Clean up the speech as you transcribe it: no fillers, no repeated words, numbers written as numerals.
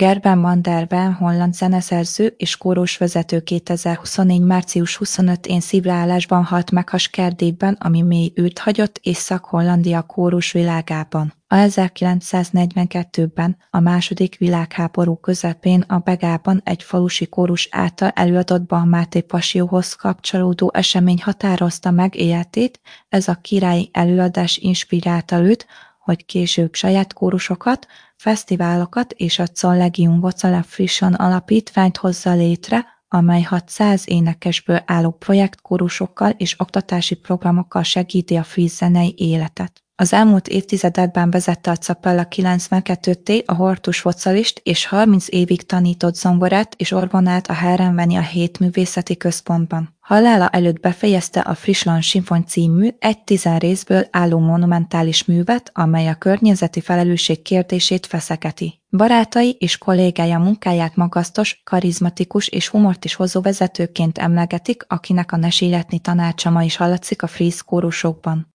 Gerben van der Veen holland zeneszerző és kórusvezető 2024. március 25-én szívleállásban halt meg Haskerdében, ami mély űrt hagyott Észak-Hollandia kórus világában. A 1942-ben a második világháború közepén a Begában egy falusi kórus által előadott Bach Máté Passióhoz kapcsolódó esemény határozta meg életét. Ez a királyi előadás inspirálta őt, hogy később saját kórusokat, fesztiválokat és a Collegium Vocala Frischon alapítványt hozza létre, amely 600 énekesből álló projektkórusokkal és oktatási programokkal segíti a friss zenei életet. Az elmúlt évtizedekben vezette a Capella 92T a Hortus vocalist, és 30 évig tanított zongorát és orgonát a Herrenvenia Hétművészeti Központban. Halála előtt befejezte a Frischland Sinfony című 10 részből álló monumentális művet, amely a környezeti felelősség kérdését feszegeti. Barátai és kollégája munkáját magasztos, karizmatikus és humort is hozó vezetőként emlegetik, akinek a ne sírletni tanácsa ma is hallatszik a friss kórusokban.